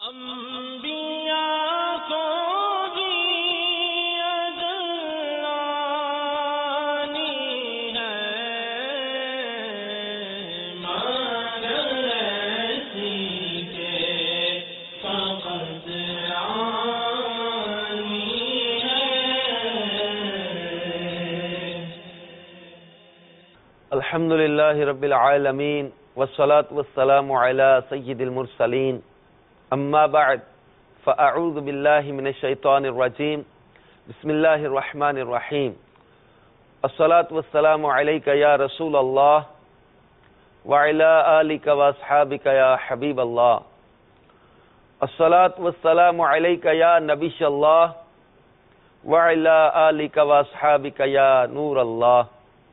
انبیاء کو بھی اجلانی ہے مگر ایسی کے فقط آنی ہے۔ الحمد للہ رب العالمین والصلاة والسلام علی سید المرسلین اما بعد فاعوذ باللہ من الشیطان الرجیم بسم اللہ الرحمن الرحیم الصلاة والسلام علیک یا رسول اللہ وعلی آلک واصحابک یا حبیب اللہ الصلاة والسلام علیک یا نبی اللہ وعلی آلک واصحابک یا نور اللہ۔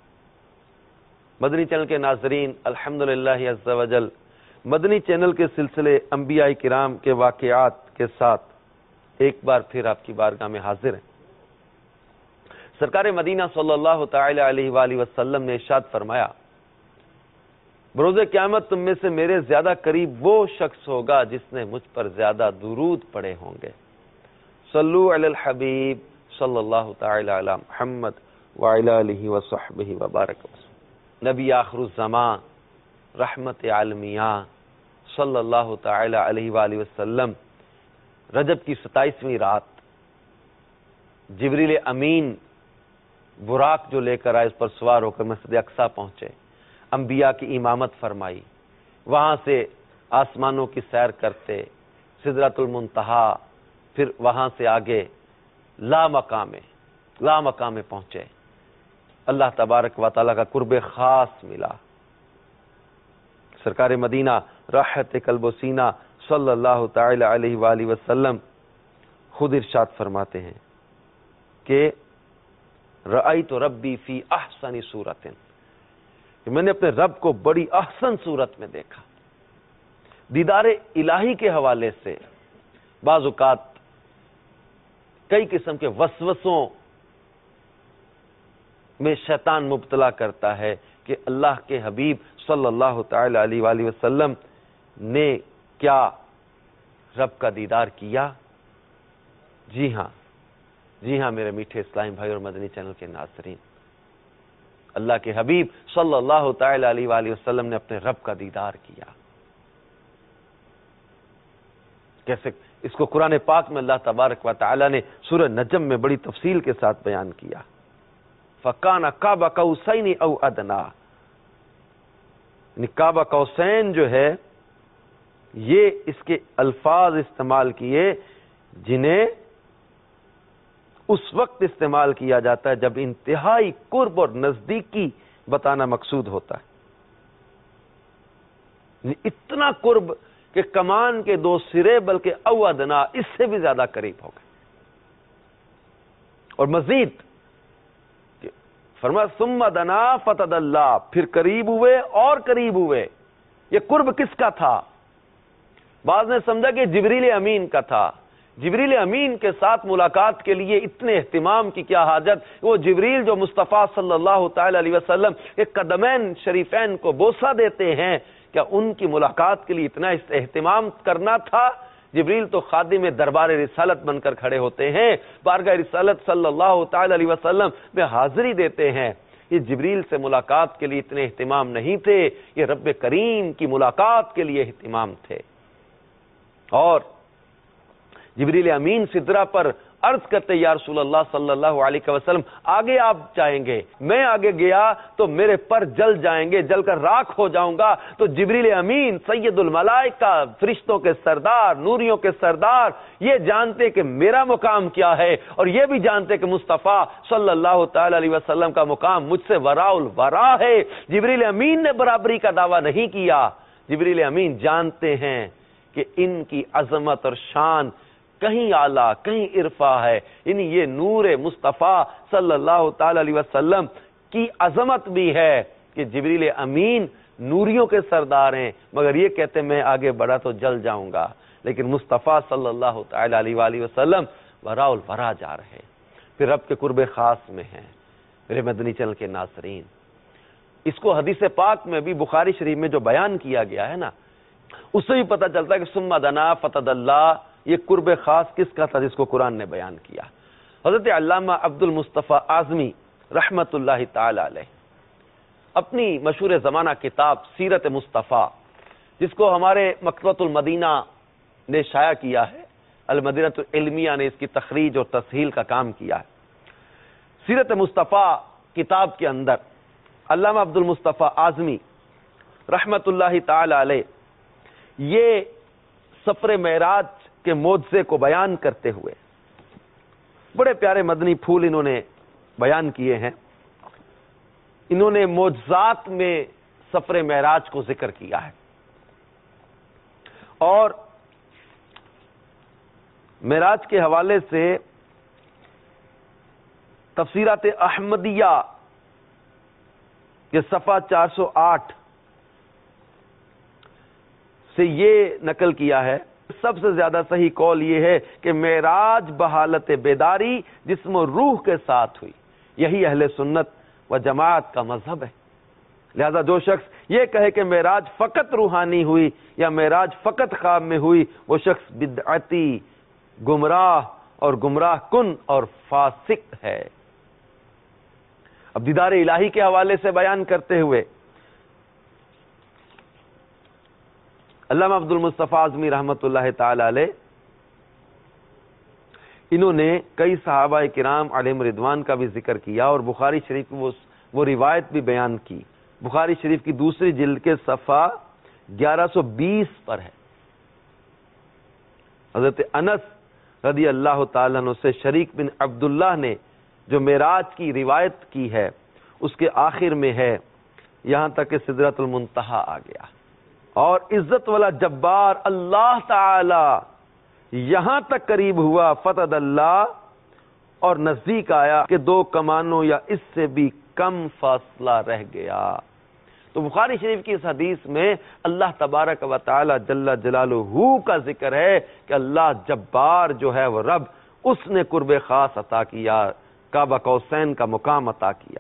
مدنی چینل کے ناظرین، الحمدللہ عز وجل مدنی چینل کے سلسلے انبیاء کرام کے واقعات کے ساتھ ایک بار پھر آپ کی بارگاہ میں حاضر ہیں۔ سرکار مدینہ صلی اللہ تعالی علیہ وآلہ وسلم نے ارشاد فرمایا، بروز قیامت تم میں سے میرے زیادہ قریب وہ شخص ہوگا جس نے مجھ پر زیادہ درود پڑھے ہوں گے۔ صلو علی الحبیب صلی اللہ تعالی علی محمد وعلی آلہ وصحبہ وبارک وسلم۔ نبی آخر الزمان رحمت عالمیہ صلی اللہ تعالی علیہ وآلہ وسلم رجب کی 27ویں رات جبریل امین براق جو لے کر آئے اس پر سوار ہو کر مسجد اقصیٰ پہنچے، انبیاء کی امامت فرمائی، وہاں سے آسمانوں کی سیر کرتے سدرۃ المنتہا، پھر وہاں سے آگے لا مقام پہنچے، اللہ تبارک و تعالیٰ کا قرب خاص ملا۔ سرکار مدینہ راحت قلب و سینہ صلی اللہ تعالی علیہ وآلہ وسلم خود ارشاد فرماتے ہیں کہ رأیت ربی فی احسن صورت، کہ میں نے اپنے رب کو بڑی احسن صورت میں دیکھا۔ دیدار الہی کے حوالے سے بعض اوقات کئی قسم کے وسوسوں میں شیطان مبتلا کرتا ہے کہ اللہ کے حبیب صلی اللہ تعالی علیہ وآلہ وسلم نے کیا رب کا دیدار کیا؟ جی ہاں میرے میٹھے اسلامی بھائی اور مدنی چینل کے ناظرین، اللہ کے حبیب صلی اللہ تعالی علیہ وآلہ وسلم نے اپنے رب کا دیدار کیا۔ کیسے؟ اس کو قرآن پاک میں اللہ تبارک و تعالی نے سورہ نجم میں بڑی تفصیل کے ساتھ بیان کیا۔ فَقَانَ قَابَ قَوْسَيْنِ أَوْ أَدْنَىٰ، یعنی قاب قوسین جو ہے یہ اس کے الفاظ استعمال کیے جنہیں اس وقت استعمال کیا جاتا ہے جب انتہائی قرب اور نزدیکی بتانا مقصود ہوتا ہے، یعنی اتنا قرب کہ کمان کے دو سرے بلکہ او ادنا اس سے بھی زیادہ قریب ہو گئے۔ اور مزید فرمایا ثم دنا فتدلی، پھر قریب ہوئے اور قریب ہوئے۔ یہ قرب کس کا تھا؟ بعض نے سمجھا کہ جبریل امین کا تھا۔ جبریل امین کے ساتھ ملاقات کے لیے اتنے اہتمام کی کیا حاجت؟ وہ جبریل جو مصطفیٰ صلی اللہ تعالی علیہ وسلم ایک قدمین شریفین کو بوسہ دیتے ہیں، کیا ان کی ملاقات کے لیے اتنا اہتمام کرنا تھا؟ جبریل تو خادم دربار رسالت بن کر کھڑے ہوتے ہیں، بارگاہ رسالت صلی اللہ تعالی علیہ وسلم میں حاضری دیتے ہیں۔ یہ جبریل سے ملاقات کے لیے اتنے اہتمام نہیں تھے، یہ رب کریم کی ملاقات کے لیے اہتمام تھے۔ اور جبریل امین سدرہ پر عرض کرتے یا رسول اللہ صلی اللہ علیہ وسلم آگے آپ جائیں گے، میں آگے گیا تو میرے پر جل جائیں گے، جل کر راکھ ہو جاؤں گا۔ تو جبریل امین سید الملائکہ، فرشتوں کے سردار، نوریوں کے سردار، یہ جانتے کہ میرا مقام کیا ہے، اور یہ بھی جانتے کہ مصطفیٰ صلی اللہ تعالی علیہ وسلم کا مقام مجھ سے وراء الورا ہے۔ جبریل امین نے برابری کا دعویٰ نہیں کیا، جبریل امین جانتے ہیں کہ ان کی عظمت اور شان کہیں اعلیٰ کہیں ارفع ہے، یعنی یہ نور مصطفیٰ صلی اللہ تعالی علیہ وسلم کی عظمت بھی ہے کہ جبریل امین نوریوں کے سردار ہیں، مگر یہ کہتے میں آگے بڑھا تو جل جاؤں گا، لیکن مصطفیٰ صلی اللہ تعالی علیہ وآلہ وسلم وراء الورا جا رہے، پھر رب کے قرب خاص میں ہیں۔ میرے مدنی چینل کے ناظرین، اس کو حدیث پاک میں بھی بخاری شریف میں جو بیان کیا گیا ہے نا اس سے بھی پتہ چلتا ہے کہ ثم دنا فتدلی یہ قرب خاص کس کا تھا جس کو قرآن نے بیان کیا. حضرت علامہ عبد المصطفیٰ اعظمی رحمت اللہ تعالی علیہ اپنی مشہور زمانہ کتاب سیرت مصطفیٰ جس کو ہمارے مکتبۃ المدینہ نے شائع کیا ہے، المدینہ العلمیہ نے اس کی تخریج اور تصحیح کا کام کیا ہے. سیرت مصطفیٰ کتاب کے اندر علامہ عبد المصطفیٰ اعظمی رحمت اللہ تعالی علیہ یہ سفر معراج کے معجزے کو بیان کرتے ہوئے بڑے پیارے مدنی پھول انہوں نے بیان کیے ہیں. انہوں نے معجزات میں سفر معراج کو ذکر کیا ہے اور معراج کے حوالے سے تفسیرات احمدیہ کے صفحہ 408 سے یہ نقل کیا ہے، سب سے زیادہ صحیح قول یہ ہے کہ معراج بحالت بیداری جسم و روح کے ساتھ ہوئی. یہی اہل سنت و جماعت کا مذہب ہے. لہذا جو شخص یہ کہے کہ معراج فقط روحانی ہوئی یا معراج فقط خواب میں ہوئی وہ شخص بدعتی، گمراہ اور گمراہ کن اور فاسق ہے. اب دیدار الہی کے حوالے سے بیان کرتے ہوئے علامہ عبد المصطفیٰ اعظمی رحمت اللہ تعالی علیہ انہوں نے کئی صحابہ کرام علیہم رضوان کا بھی ذکر کیا اور بخاری شریف کی وہ روایت بھی بیان کی. بخاری شریف کی دوسری جلد کے صفحہ 1120 پر ہے. حضرت انس رضی اللہ تعالیٰ عنہ سے شریک بن عبداللہ نے جو معراج کی روایت کی ہے اس کے آخر میں ہے یہاں تک کہ سدرۃ المنتہا آ گیا اور عزت والا جبار اللہ تعالی یہاں تک قریب ہوا فتد اللہ اور نزدیک آیا کہ 2 کمانوں یا اس سے بھی کم فاصلہ رہ گیا. تو بخاری شریف کی اس حدیث میں اللہ تبارک و تعالی جل جلالہ کا ذکر ہے کہ اللہ جبار جو ہے وہ رب اس نے قرب خاص عطا کیا، کعبہ قوسین کا مقام عطا کیا.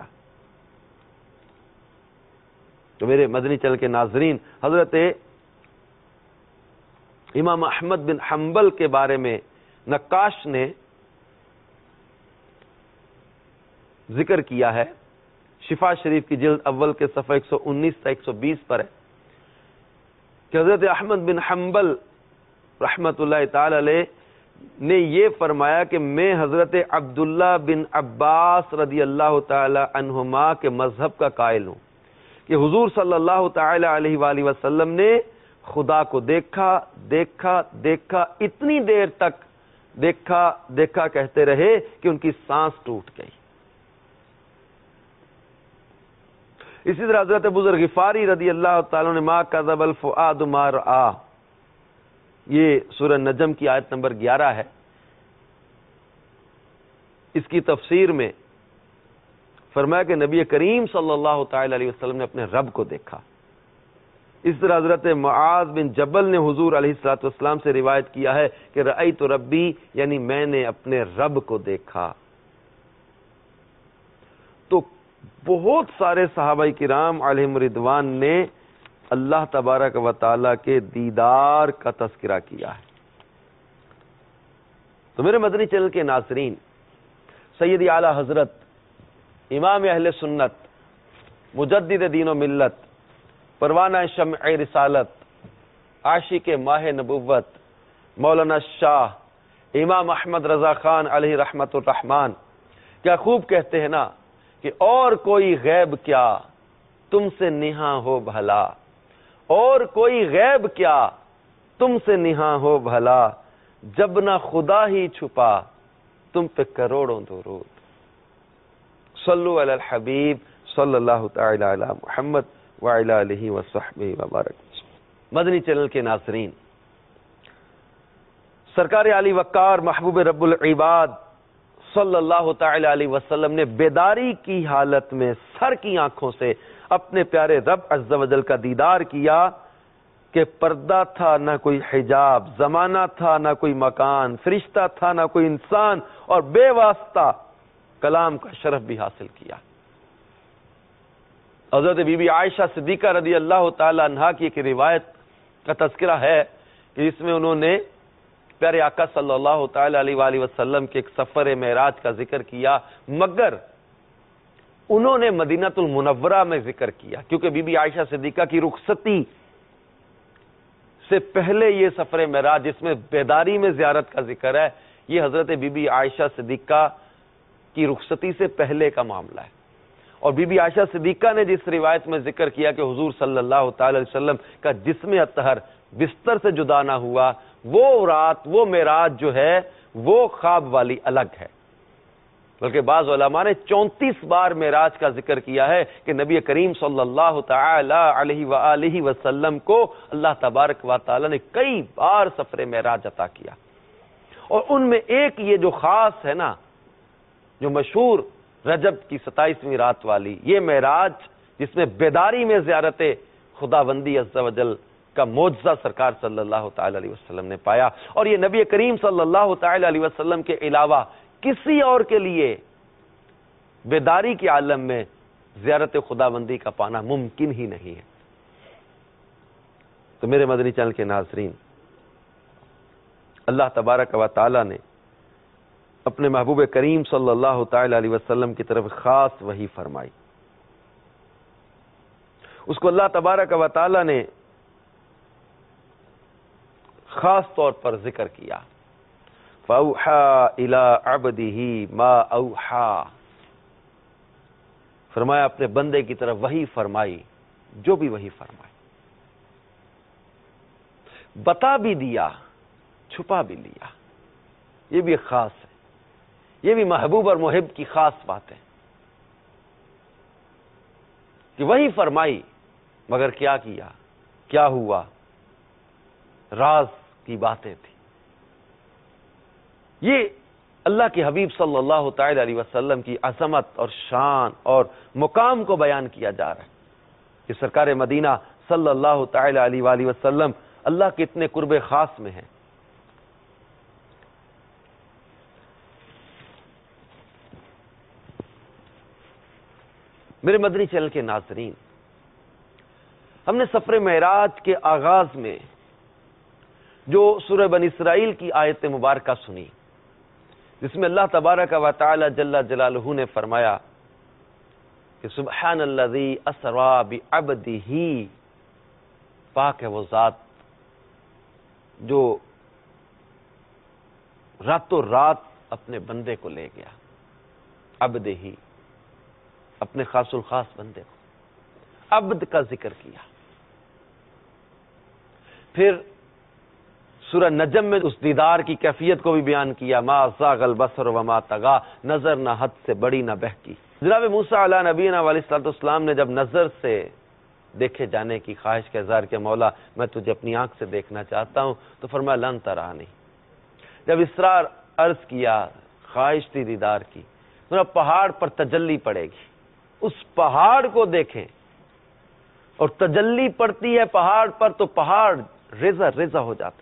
تو میرے مدنی چینل کے ناظرین، حضرت امام احمد بن حنبل کے بارے میں نقاش نے ذکر کیا ہے، شفا شریف کی جلد اول کے صفحہ 119 تا 120 پر ہے کہ حضرت احمد بن حنبل رحمت اللہ تعالی علیہ نے یہ فرمایا کہ میں حضرت عبداللہ بن عباس رضی اللہ تعالی عنہما کے مذہب کا قائل ہوں کہ حضور صلی اللہ تعالی علیہ وآلہ وسلم نے خدا کو دیکھا دیکھا دیکھا، اتنی دیر تک دیکھا دیکھا کہتے رہے کہ ان کی سانس ٹوٹ گئی. اسی طرح حضرت بزرگ غفاری رضی اللہ تعالیٰ نے ما کذب الفؤاد ما رآ، یہ سورہ نجم کی آیت نمبر 11 ہے، اس کی تفسیر میں فرمایا کہ نبی کریم صلی اللہ تعالی علیہ وسلم نے اپنے رب کو دیکھا. اس طرح حضرت معاذ بن جبل نے حضور علیہ الصلوۃ والسلام سے روایت کیا ہے کہ رأیت ربی، یعنی میں نے اپنے رب کو دیکھا. تو بہت سارے صحابہ کرام علیہم رضوان نے اللہ تبارک و تعالی کے دیدار کا تذکرہ کیا ہے. تو میرے مدنی چینل کے ناظرین، سیدی اعلی حضرت امام اہل سنت مجدد دین و ملت، پروانہ شمع رسالت، عاشق ماہ نبوت، مولانا شاہ امام احمد رضا خان علیہ رحمت الرحمان کیا خوب کہتے ہیں نا کہ اور کوئی غیب کیا تم سے نہاں ہو بھلا، اور کوئی غیب کیا تم سے نہاں ہو بھلا، جب نہ خدا ہی چھپا تم پہ کروڑوں درود. صلو علی الحبیب صلی اللہ تعالی علی محمد وعلی آلہ وصحبہ وبارک. مدنی چینل کے ناظرین، سرکار علی وقار محبوب رب العباد صلی اللہ تعالی علیہ وسلم نے بیداری کی حالت میں سر کی آنکھوں سے اپنے پیارے رب عز و جل کا دیدار کیا کہ پردہ تھا نہ کوئی حجاب، زمانہ تھا نہ کوئی مکان، فرشتہ تھا نہ کوئی انسان، اور بے واسطہ کلام کا شرف بھی حاصل کیا. حضرت بی بی عائشہ صدیقہ رضی اللہ تعالی عنہا کی ایک روایت کا تذکرہ ہے کہ اس میں انہوں نے پیارے آقا صلی اللہ تعالی علیہ وآلہ وسلم کے ایک سفر معراج کا ذکر کیا، مگر انہوں نے مدینہ المنورہ میں ذکر کیا، کیونکہ بی بی عائشہ صدیقہ کی رخصتی سے پہلے یہ سفر معراج جس میں بیداری میں زیارت کا ذکر ہے، یہ حضرت بی بی عائشہ صدیقہ کی رخصتی سے پہلے کا معاملہ ہے۔ اور بی بی عائشہ صدیقہ نے جس روایت میں ذکر کیا کہ حضور صلی اللہ تعالی علیہ وسلم کا جسم اطہر بستر سے جدا نہ ہوا، وہ رات، وہ معراج جو ہے وہ خواب والی الگ ہے، بلکہ بعض علماء نے 34 بار معراج کا ذکر کیا ہے کہ نبی کریم صلی اللہ تعالی علیہ وآلہ وسلم کو اللہ تبارک و تعالی نے کئی بار سفر معراج عطا کیا، اور ان میں ایک یہ جو خاص ہے نا، جو مشہور رجب کی 27ویں رات والی یہ معراج، جس میں بیداری میں زیارت خداوندی عز و جل کا معجزہ سرکار صلی اللہ تعالی علیہ وسلم نے پایا، اور یہ نبی کریم صلی اللہ تعالی علیہ وسلم کے علاوہ کسی اور کے لیے بیداری کے عالم میں زیارت خداوندی کا پانا ممکن ہی نہیں ہے۔ تو میرے مدنی چینل کے ناظرین، اللہ تبارک و تعالی نے اپنے محبوب کریم صلی اللہ تعالی علیہ وسلم کی طرف خاص وحی فرمائی، اس کو اللہ تبارک و تعالی نے خاص طور پر ذکر کیا، فَأَوْحَى إِلَىٰ عَبْدِهِ مَا أَوْحَى، فرمایا اپنے بندے کی طرف وحی فرمائی جو بھی وحی فرمائی، بتا بھی دیا، چھپا بھی لیا۔ یہ بھی خاص ہے، یہ بھی محبوب اور محب کی خاص بات ہے کہ وحی فرمائی مگر کیا کیا، کیا ہوا، راز کی باتیں تھی۔ یہ اللہ کے حبیب صلی اللہ تعالی علیہ وسلم کی عظمت اور شان اور مقام کو بیان کیا جا رہا ہے کہ سرکار مدینہ صلی اللہ تعالی علیہ وآلہ وسلم اللہ کے اتنے قرب خاص میں ہیں۔ میرے مدنی چینل کے ناظرین، ہم نے سفر معراج کے آغاز میں جو سورہ بنی اسرائیل کی آیت مبارکہ سنی، جس میں اللہ تبارک و تعالی جل جلالہ نے فرمایا کہ سبحان الذی اسری بعبدہ، پاک ہے وہ ذات جو راتوں رات اپنے بندے کو لے گیا، عبدہ، اپنے خاص الخاص بندے کو، عبد کا ذکر کیا۔ پھر سورہ نجم میں اس دیدار کی کیفیت کو بھی بیان کیا، ما زاغ البصر وما طغى، نظر نہ حد سے بڑی نہ بہکی۔ جناب موسیٰ علیہ نبینا علیہ الصلوۃ والسلام نے جب نظر سے دیکھے جانے کی خواہش کا اظہار کیا، مولا میں تجھے اپنی آنکھ سے دیکھنا چاہتا ہوں، تو فرمایا لن ترانی۔ جب اسرار عرض کیا، خواہش تھی دیدار کی، تو پہاڑ پر تجلی پڑے گی، اس پہاڑ کو دیکھیں، اور تجلی پڑتی ہے پہاڑ پر تو پہاڑ ریزہ ریزہ ہو جاتا،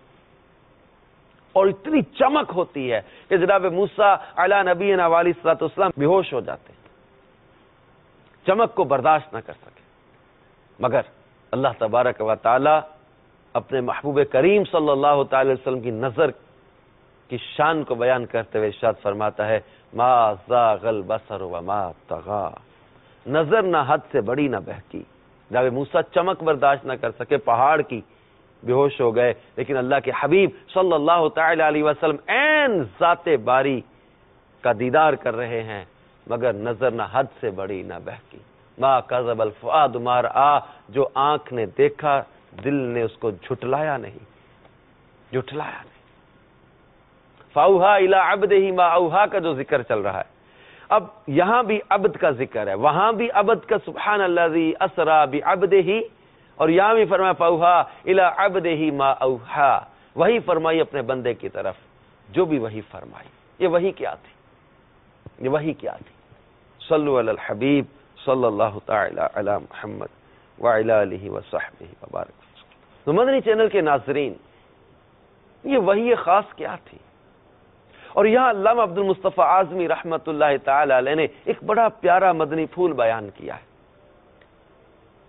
اور اتنی چمک ہوتی ہے کہ جناب موسیٰ علیہ نبینا علیہ الصلوۃ والسلام بے ہوش ہو جاتے ہیں، چمک کو برداشت نہ کر سکے، مگر اللہ تبارک و تعالی اپنے محبوب کریم صلی اللہ تعالی وسلم کی نظر کی شان کو بیان کرتے ہوئے ارشاد فرماتا ہے، ما زاغ البصر وما طغى، نظر نہ حد سے بڑی نہ بہکی۔ جناب موسیٰ چمک برداشت نہ کر سکے پہاڑ کی، بے ہوش ہو گئے، لیکن اللہ کے حبیب صلی اللہ تعالی علیہ وسلم عین ذات باری کا دیدار کر رہے ہیں، مگر نظر نہ حد سے بڑی نہ بہکی۔ ما کذب الفؤاد ما رأى، جو آنکھ نے دیکھا دل نے اس کو جھٹلایا نہیں، جھٹلایا نہیں۔ فاوحى الى عبده ما اوحى کا جو ذکر چل رہا ہے، اب یہاں بھی عبد کا ذکر ہے، وہاں بھی عبد کا سبحان الذی اسری بعبده، اور یہاں بھی فرمایا فاوحى الى عبده ما اوحى، وہی فرمائی اپنے بندے کی طرف جو بھی وہی فرمائی۔ یہ وہی کیا تھی، یہ وہی کیا تھی؟ صلو علی الحبیب صلی اللہ تعالی علی محمد وعلی آلہ وصحبہ وبارک۔ تو مدنی چینل کے ناظرین، یہ وحی خاص کیا تھی؟ اور یہاں علامہ عبد المصطفیٰ اعظمی رحمت اللہ تعالی علیہ نے ایک بڑا پیارا مدنی پھول بیان کیا ہے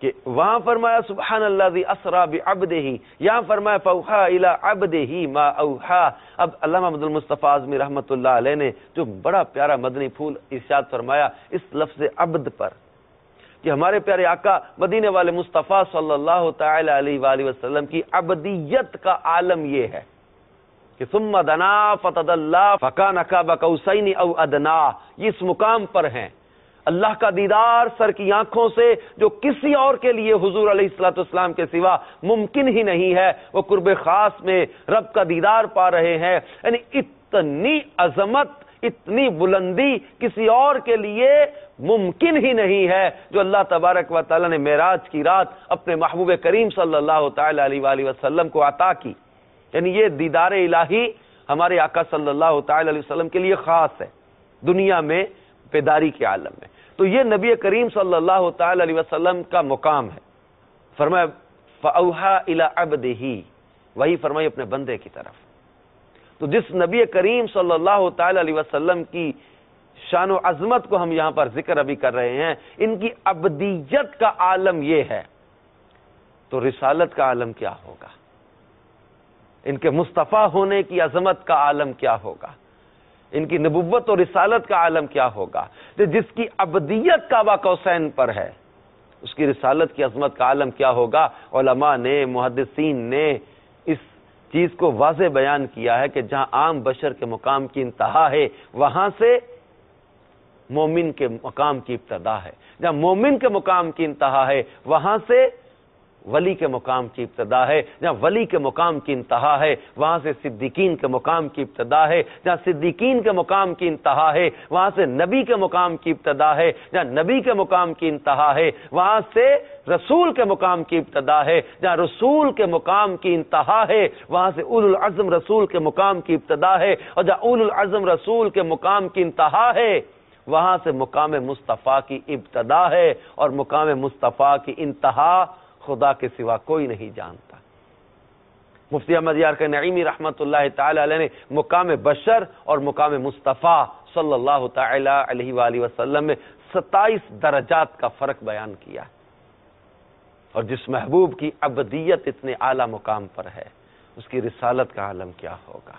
کہ وہاں فرمایا سبحان الذی اسرا بعبدہ، یہاں فرمایا فاوحی الی عبدہ ما اوحی۔ اب علامہ عبد المصطفیٰ اعظمی رحمۃ اللہ علیہ نے جو بڑا پیارا مدنی پھول ارشاد فرمایا اس لفظ عبد پر، کہ ہمارے پیارے آقا مدینے والے مصطفیٰ صلی اللہ تعالی علیہ وآلہ وسلم کی عبدیت کا عالم یہ ہے کہ ثم دنا فتدلی فکان قاب قوسین او ادنا، یہ اس مقام پر ہیں اللہ کا دیدار سر کی آنکھوں سے جو کسی اور کے لیے حضور علیہ الصلوۃ والسلام کے سوا ممکن ہی نہیں ہے، وہ قرب خاص میں رب کا دیدار پا رہے ہیں۔ یعنی اتنی عظمت، اتنی بلندی کسی اور کے لیے ممکن ہی نہیں ہے جو اللہ تبارک و تعالی نے معراج کی رات اپنے محبوب کریم صلی اللہ تعالی علیہ وآلہ وسلم کو عطا کی۔ یعنی یہ دیدار الہی ہمارے آقا صلی اللہ تعالی علیہ وسلم کے لیے خاص ہے دنیا میں بیداری کے عالم میں۔ تو یہ نبی کریم صلی اللہ تعالی علیہ وسلم کا مقام ہے۔ فرمایا فاوحی الی عبدہ، وہی فرمائی اپنے بندے کی طرف۔ تو جس نبی کریم صلی اللہ تعالی علیہ وسلم کی شان و عظمت کو ہم یہاں پر ذکر ابھی کر رہے ہیں، ان کی عبدیت کا عالم یہ ہے، تو رسالت کا عالم کیا ہوگا؟ ان کے مصطفیٰ ہونے کی عظمت کا عالم کیا ہوگا؟ ان کی نبوت اور رسالت کا عالم کیا ہوگا؟ جس کی عبدیت کعبہ قوسین پر ہے اس کی رسالت کی عظمت کا عالم کیا ہوگا؟ علماء نے، محدثین نے اس چیز کو واضح بیان کیا ہے کہ جہاں عام بشر کے مقام کی انتہا ہے وہاں سے مومن کے مقام کی ابتدا ہے، جہاں مومن کے مقام کی انتہا ہے وہاں سے ولی کے مقام کی ابتدا ہے، جہاں ولی کے مقام کی انتہا ہے وہاں سے صدیقین کے مقام کی ابتدا ہے، جہاں صدیقین کے مقام کی انتہا ہے وہاں سے نبی کے مقام کی ابتدا ہے، جہاں نبی کے مقام کی انتہا ہے وہاں سے رسول کے مقام کی ابتدا ہے، جہاں رسول کے مقام کی انتہا ہے وہاں سے اولو العزم رسول کے مقام کی ابتدا ہے، اور جہاں اولو العزم رسول کے مقام کی انتہا ہے وہاں سے مقام مصطفیٰ کی ابتدا ہے، اور مقام مصطفیٰ کی انتہا خدا کے سوا کوئی نہیں جانتا۔ مفتی احمد یار کا نعیمی رحمت اللہ تعالی علیہ نے مقام بشر اور مقام مصطفیٰ صلی اللہ تعالی علیہ وآلہ وسلم میں 27 درجات کا فرق بیان کیا، اور جس محبوب کی عبدیت اتنے اعلیٰ مقام پر ہے اس کی رسالت کا عالم کیا ہوگا؟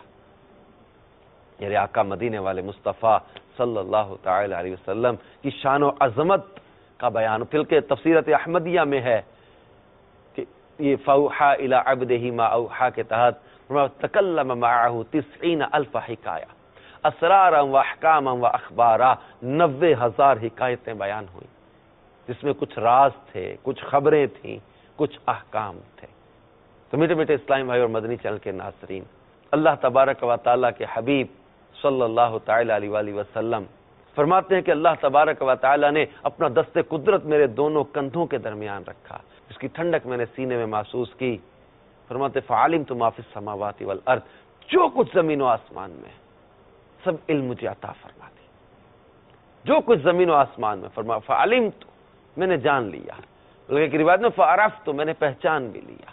یہ آقا مدینے والے مصطفیٰ صلی اللہ تعالی علیہ وسلم کی شان و عظمت کا بیان پھر کے تفسیرت احمدیہ میں ہے کہ یہ فاوحی الی عبدہ ما اوحی کے تحت تکلم معه 90,000 حکایہ اسرارا و احکاما و اخبارا، 90,000 حکایتیں بیان ہوئیں جس میں کچھ راز تھے، کچھ خبریں تھیں، کچھ احکام تھے۔ تو میٹھے میٹھے اسلامی بھائی اور مدنی چینل کے ناظرین، اللہ تبارک و تعالیٰ کے حبیب صلی اللہ تعالی علیہ وآلہ وسلم فرماتے ہیں کہ اللہ تبارک و تعالیٰ نے اپنا دست قدرت میرے دونوں کندھوں کے درمیان رکھا، اس کی ٹھنڈک میں نے سینے میں محسوس کی۔ فرماتے فعلمت ما فی السماوات والارض، جو کچھ زمین و آسمان میں سب علم مجھے عطا فرما دی، جو کچھ زمین و آسمان میں، فرما فعلمت میں نے جان لیا، بلکہ کی روایت میں فعرفت میں نے پہچان بھی لیا۔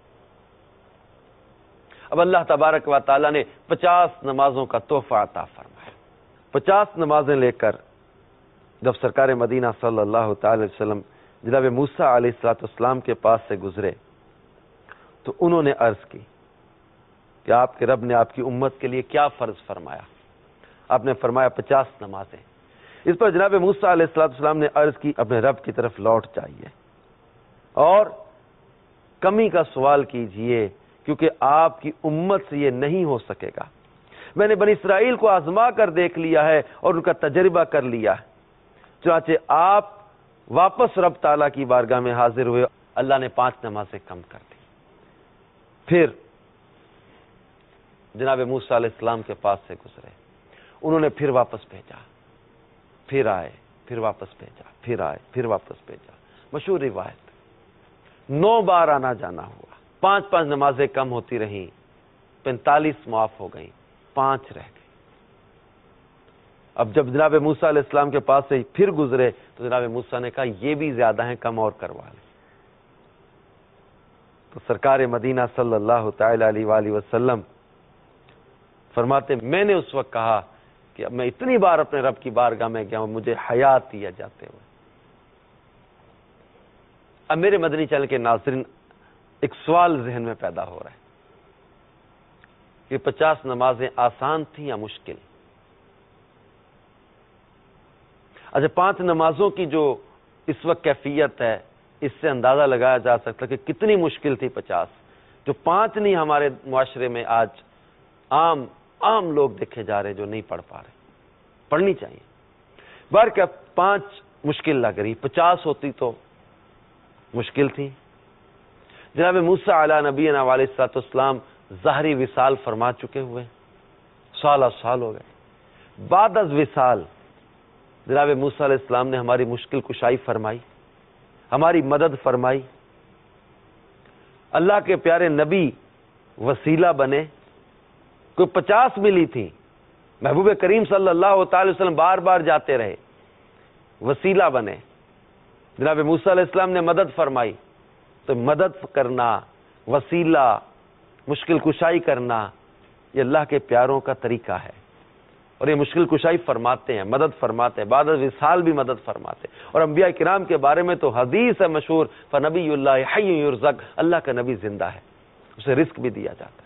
اب اللہ تبارک و تعالیٰ نے 50 نمازوں کا تحفہ عطا فرمایا۔ 50 نمازیں لے کر جب سرکار مدینہ صلی اللہ تعالی علیہ وسلم جناب موسیٰ علیہ السلام کے پاس سے گزرے تو انہوں نے عرض کی کہ آپ کے رب نے آپ کی امت کے لیے کیا فرض فرمایا؟ آپ نے فرمایا 50 نمازیں۔ اس پر جناب موسیٰ علیہ السلام نے عرض کی اپنے رب کی طرف لوٹ جائیے اور کمی کا سوال کیجئے، کیونکہ آپ کی امت سے یہ نہیں ہو سکے گا۔ میں نے بنی اسرائیل کو آزما کر دیکھ لیا ہے اور ان کا تجربہ کر لیا ہے، چنانچہ آپ واپس رب تعالیٰ کی بارگاہ میں حاضر ہوئے، اللہ نے 5 نمازیں کم کر دی۔ پھر جناب موسیٰ علیہ السلام کے پاس سے گزرے، انہوں نے پھر واپس بھیجا، پھر آئے، پھر واپس بھیجا، پھر آئے، پھر واپس بھیجا۔ مشہور روایت 9 بار آنا جانا ہوا، 5 نمازیں کم ہوتی رہیں، 45 معاف ہو گئیں، 5 رہ گئی۔ اب جب جناب موسیٰ علیہ السلام کے پاس سے پھر گزرے تو جناب موسیٰ نے کہا یہ بھی زیادہ ہیں، کم اور کروا لیں۔ تو سرکار مدینہ صلی اللہ تعالی علیہ وآلہ وسلم فرماتے میں نے اس وقت کہا کہ اب میں اتنی بار اپنے رب کی بارگاہ میں گیا ہوں، مجھے حیا دیا جاتے ہوئے۔ اب میرے مدنی چینل کے ناظرین، ایک سوال ذہن میں پیدا ہو رہا ہے کہ 50 نمازیں آسان تھیں یا مشکل؟ اچھا، 5 نمازوں کی جو اس وقت کیفیت ہے، اس سے اندازہ لگایا جا سکتا کہ کتنی مشکل تھی 50، جو 5 نہیں ہمارے معاشرے میں آج عام لوگ دیکھے جا رہے جو نہیں پڑھ پا رہے. پڑھنی چاہیے. بار کیا 5 مشکل لگ رہی، 50 ہوتی تو مشکل تھی. جناب موسیٰ علیہ نبینا علیہ الصلوۃ والسلام ظاہری وصال فرما چکے ہوئے، سال ہو گئے. بعد از وصال جناب موسیٰ علیہ السلام نے ہماری مشکل کشائی فرمائی، ہماری مدد فرمائی. اللہ کے پیارے نبی وسیلہ بنے. کوئی 50 ملی تھی، محبوب کریم صلی اللہ تعالی وسلم بار بار جاتے رہے، وسیلہ بنے. جناب موسیٰ علیہ السلام نے مدد فرمائی. تو مدد کرنا، وسیلہ، مشکل کشائی کرنا، یہ اللہ کے پیاروں کا طریقہ ہے. اور یہ مشکل کشائی فرماتے ہیں، مدد فرماتے ہیں، بعد وصال بھی مدد فرماتے ہیں. اور انبیاء کرام کے بارے میں تو حدیث ہے مشہور، فنبی اللہ حی یرزق، اللہ کا نبی زندہ ہے، اسے رزق بھی دیا جاتا ہے.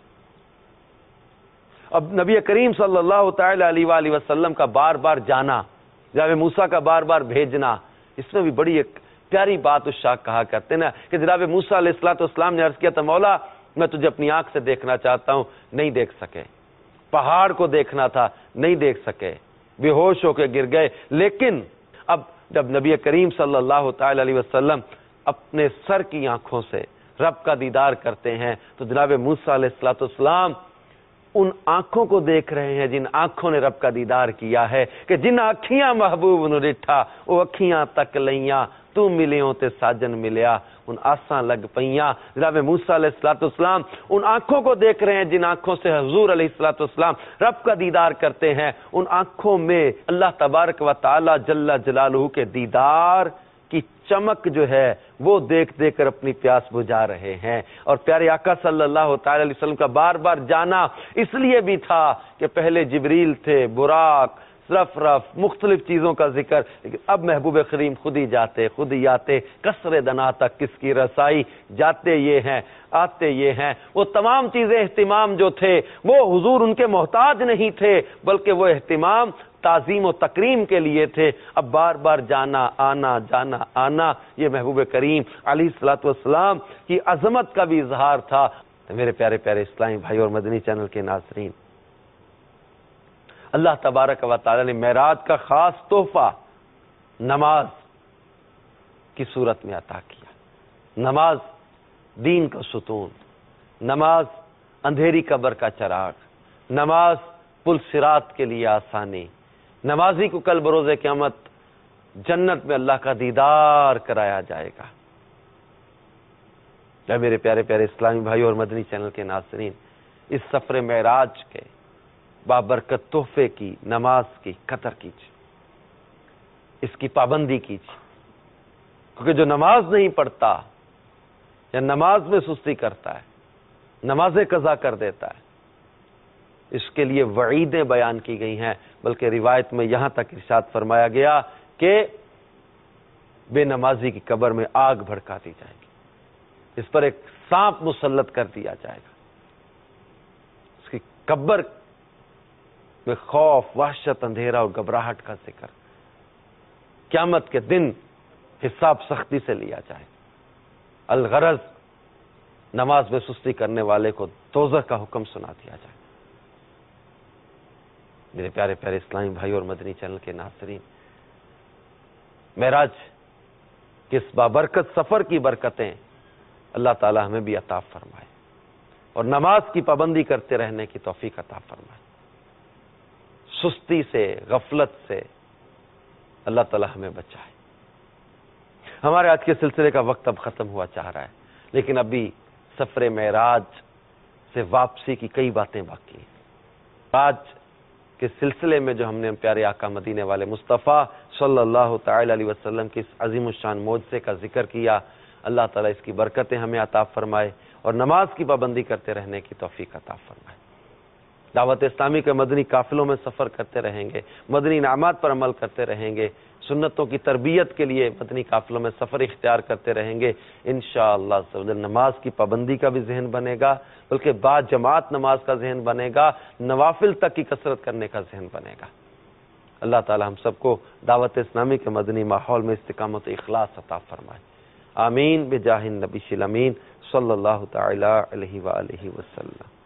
اب نبی کریم صلی اللہ تعالی علیہ وآلہ وسلم کا بار بار جانا، جناب موسیٰ کا بار بار بھیجنا، اس میں بھی بڑی ایک پیاری بات اس شاہ کہا کرتے نا کہ جناب موسیٰ علیہ الصلوۃ والسلام نے عرض کیا تھا، مولا میں تجھے اپنی آنکھ سے دیکھنا چاہتا ہوں، نہیں دیکھ سکے. پہاڑ کو دیکھنا تھا، نہیں دیکھ سکے، بے ہوش ہو کے گر گئے. لیکن اب جب نبی کریم صلی اللہ تعالی علیہ وسلم اپنے سر کی آنکھوں سے رب کا دیدار کرتے ہیں تو جناب موسیٰ علیہ الصلوۃ والسلام ان آنکھوں کو دیکھ رہے ہیں جن آنکھوں نے رب کا دیدار کیا ہے کہ جن آنکھیاں محبوب نو ڈٹھا وہ اکھیاں تک لیاں تو ملیوں تے ساجن ملیا ان آساں لگ پئیاں. جناب موسیٰ علیہ الصلوۃ والسلام ان آنکھوں کو دیکھ رہے ہیں جن آنکھوں سے حضور علیہ الصلوۃ والسلام رب کا دیدار کرتے ہیں. ان آنکھوں میں اللہ تبارک و تعالی جل جلالہ کے دیدار کی چمک جو ہے وہ دیکھ دیکھ کر اپنی پیاس بجھا رہے ہیں. اور پیارے آقا صلی اللہ تعالی علیہ وسلم کا بار بار جانا اس لیے بھی تھا کہ پہلے جبریل تھے، براق، رف مختلف چیزوں کا ذکر، لیکن اب محبوب کریم خود ہی جاتے، خود ہی آتے. قصر دنا تک کس کی رسائی، جاتے یہ ہیں، آتے یہ ہیں. وہ تمام چیزیں اہتمام جو تھے وہ حضور ان کے محتاج نہیں تھے، بلکہ وہ اہتمام تعظیم و تکریم کے لیے تھے. اب بار بار جانا آنا جانا آنا یہ محبوب کریم علیہ الصلوۃ والسلام کی عظمت کا بھی اظہار تھا. تو میرے پیارے پیارے اسلامی بھائی اور مدنی چینل کے ناظرین، اللہ تبارک و تعالی نے معراج کا خاص تحفہ نماز کی صورت میں عطا کیا. نماز دین کا ستون، نماز اندھیری قبر کا چراغ، نماز پل صراط کے لیے آسانی. نمازی کو کل بروز قیامت جنت میں اللہ کا دیدار کرایا جائے گا. اے میرے پیارے پیارے اسلامی بھائی اور مدنی چینل کے ناظرین، اس سفر معراج کے بابرکت تحفے کی نماز کی قدر کیجیے، اس کی پابندی کیجیے. کیونکہ جو نماز نہیں پڑھتا یا نماز میں سستی کرتا ہے، نمازیں قضا کر دیتا ہے، اس کے لیے وعیدیں بیان کی گئی ہیں. بلکہ روایت میں یہاں تک ارشاد فرمایا گیا کہ بے نمازی کی قبر میں آگ بھڑکا دی جائے گی، اس پر ایک سانپ مسلط کر دیا جائے گا. اس کی قبر میں خوف، وحشت، اندھیرا اور گھبراہٹ کا ذکر. قیامت کے دن حساب سختی سے لیا جائے. الغرض نماز میں سستی کرنے والے کو دوزخ کا حکم سنا دیا جائے. میرے پیارے پیارے اسلامی بھائی اور مدنی چینل کے ناظرین، معراج کے اس بابرکت سفر کی برکتیں اللہ تعالی ہمیں بھی عطا فرمائے اور نماز کی پابندی کرتے رہنے کی توفیق عطا فرمائے. سستی سے، غفلت سے اللہ تعالی ہمیں بچائے. ہمارے آج کے سلسلے کا وقت اب ختم ہوا چاہ رہا ہے، لیکن ابھی سفر معراج سے واپسی کی کئی باتیں باقی ہیں. آج کے سلسلے میں جو ہم نے پیارے آقا مدینے والے مصطفیٰ صلی اللہ تعالی علیہ وسلم کی اس عظیم الشان معجزے کا ذکر کیا، اللہ تعالیٰ اس کی برکتیں ہمیں عطا فرمائے اور نماز کی پابندی کرتے رہنے کی توفیق عطا فرمائے. دعوت اسلامی کے مدنی قافلوں میں سفر کرتے رہیں گے، مدنی انعامات پر عمل کرتے رہیں گے، سنتوں کی تربیت کے لیے مدنی قافلوں میں سفر اختیار کرتے رہیں گے، انشاءاللہ نماز کی پابندی کا بھی ذہن بنے گا، بلکہ بعد جماعت نماز کا ذہن بنے گا، نوافل تک کی کثرت کرنے کا ذہن بنے گا۔ اللہ تعالی ہم سب کو دعوت اسلامی کے مدنی ماحول میں استقامت و اخلاص عطا فرمائے، آمین بجاہ النبی الامین صلی اللہ تعالی علیہ وآلہ وسلم۔